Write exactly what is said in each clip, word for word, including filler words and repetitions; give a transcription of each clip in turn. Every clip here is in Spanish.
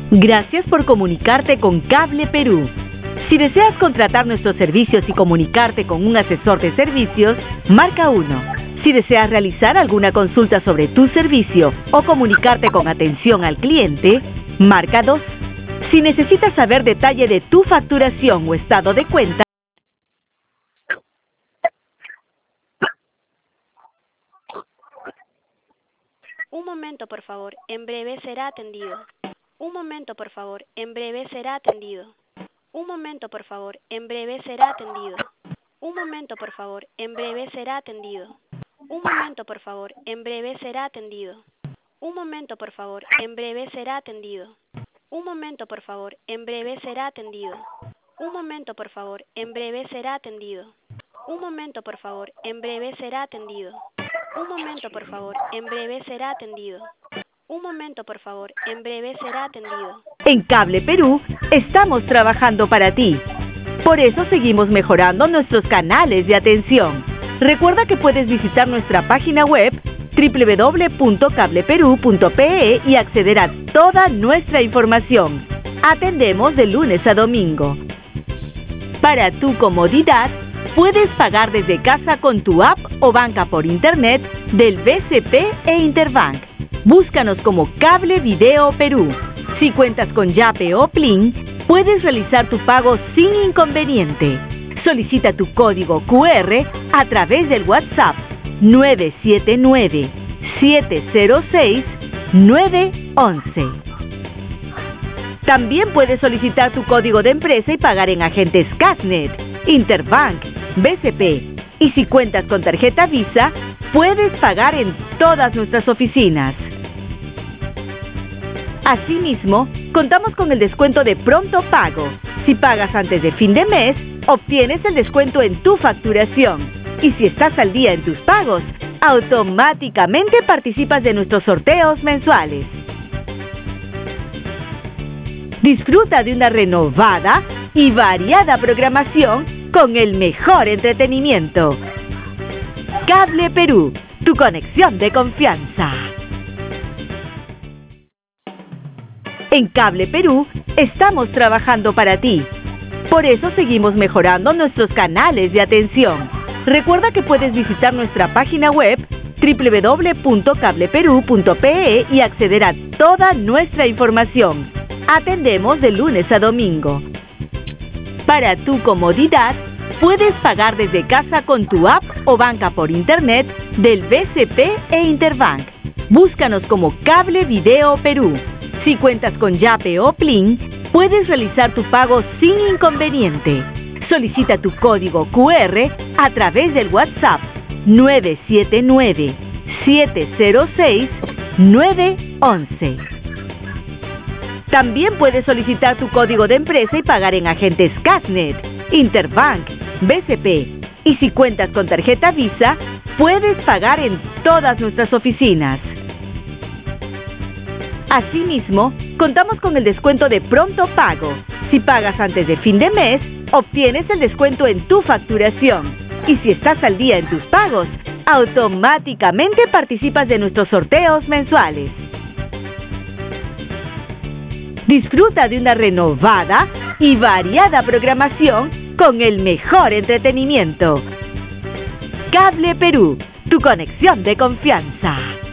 Gracias por comunicarte con Cable Perú. Si deseas contratar nuestros servicios y comunicarte con un asesor de servicios, marca uno. Si deseas realizar alguna consulta sobre tu servicio o comunicarte con atención al cliente, marca dos. Si necesitas saber detalle de tu facturación o estado de cuenta, Un momento, por favor. En breve será atendido. Un momento, por favor. En breve será atendido. Un momento, por favor. En breve será atendido. Un momento, por favor. En breve será atendido. Un momento, por favor. En breve será atendido. Un momento, por favor. En breve será atendido. Un momento, por favor. En breve será atendido. Un momento, por favor. En breve será atendido. Un momento, por favor. En breve será atendido. Un momento, por favor. En breve será atendido. Un momento, por favor. En breve será atendido. en Cable Perú estamos trabajando para ti. Por eso seguimos mejorando nuestros canales de atención. Recuerda que puedes visitar nuestra página web doble u doble u doble u punto cable perú punto pe e y acceder a toda nuestra información. Atendemos de lunes a domingo. Para tu comodidad, puedes pagar desde casa con tu app o banca por internet del B C P e Interbank. Búscanos como Cable Video Perú. Si cuentas con Yape o Plin, puedes realizar tu pago sin inconveniente. Solicita tu código cu erre a través del WhatsApp nueve siete nueve, siete cero seis, nueve once. También puedes solicitar tu código de empresa y pagar en agentes Casnet, Interbank, B C P. Y si cuentas con tarjeta Visa, puedes pagar en todas nuestras oficinas. Asimismo, contamos con el descuento de pronto pago. Si pagas antes de fin de mes, obtienes el descuento en tu facturación. Y si estás al día en tus pagos, automáticamente participas de nuestros sorteos mensuales. Disfruta de una renovada y variada programación con el mejor entretenimiento. Cable Perú, tu conexión de confianza. En Cable Perú estamos trabajando para ti. Por eso seguimos mejorando nuestros canales de atención. Recuerda que puedes visitar nuestra página web doble u doble u doble u punto cable perú punto pe e y acceder a toda nuestra información. Atendemos de lunes a domingo. Para tu comodidad, puedes pagar desde casa con tu app o banca por internet del B C P e Interbank. Búscanos como Cable Video Perú. Si cuentas con Yape o Plin, puedes realizar tu pago sin inconveniente. Solicita tu código cu erre a través del WhatsApp nueve siete nueve, siete cero seis, nueve once. También puedes solicitar tu código de empresa y pagar en agentes Casnet, Interbank, B C P. Y si cuentas con tarjeta Visa, puedes pagar en todas nuestras oficinas. Asimismo, contamos con el descuento de pronto pago. Si pagas antes de fin de mes, obtienes el descuento en tu facturación. Y si estás al día en tus pagos, automáticamente participas de nuestros sorteos mensuales. Disfruta de una renovada y variada programación con el mejor entretenimiento. Cable Perú, tu conexión de confianza.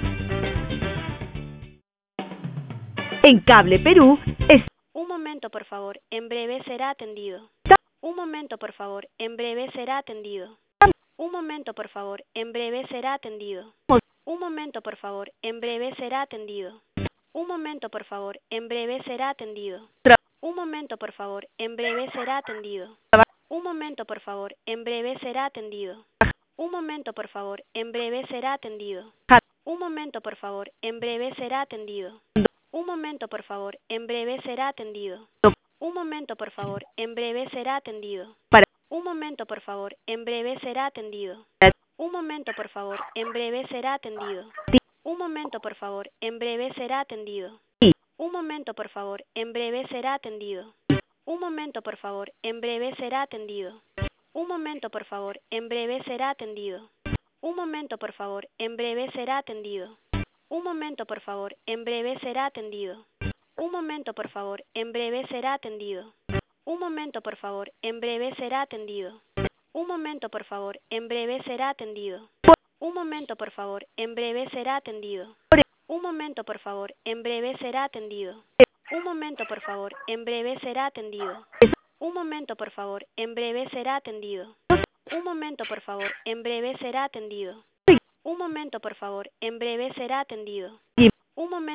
En Cable Perú es... Un momento, por favor. En breve será atendido. Un momento, por favor. En breve será atendido. Un momento, por favor. En breve será atendido. Un momento, por favor. En breve será atendido. Un momento, por favor. En breve será atendido. Un momento, por favor. En breve será atendido. Un momento, por favor. En breve será atendido. Un momento, por favor. En breve será atendido. Un momento, por favor. En breve será atendido. Un momento, por favor. En breve será atendido. Un momento, por favor. En breve será atendido. Un momento, por favor. En breve será atendido. Un momento, por favor. En breve será atendido. Un momento, por favor. En breve será atendido. Un momento, por favor. En breve será atendido. Un momento, por favor. En breve será atendido. Un momento, por favor. En breve será atendido. Un momento, por favor. En breve será atendido. Un momento, por favor. En breve será atendido. Un momento, por favor. En breve será atendido. Un momento, por favor. En breve será atendido. Un momento, por favor. En breve será atendido. Un momento, por favor. En breve será atendido. Un momento, por favor. En breve será atendido. Un momento, por favor. En breve será atendido. Un momento, por favor. En breve será atendido. Un momento, por favor. En breve será atendido. Un momento, por favor. En breve será atendido. Un momento.